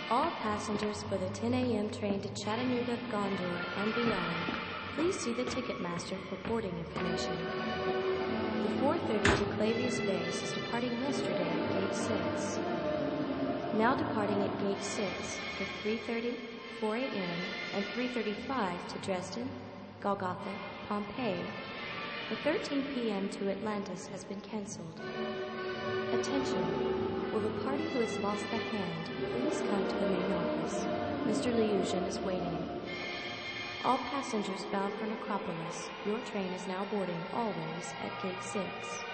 All passengers for the 10 a.m. train to Chattanooga, Gondor, and beyond, please see the Ticketmaster for boarding information. The 4:30 to Clavius base is departing yesterday at Gate 6. Now departing at Gate 6 for 3:30, 4 a.m., and 3:35 to Dresden, Golgotha, Pompeii. The 13 p.m. to Atlantis has been canceled. Attention! Will the party who has lost the hand please come to the main office? Mr. Liusian is waiting. All passengers bound for Necropolis, your train is now boarding always at Gate 6.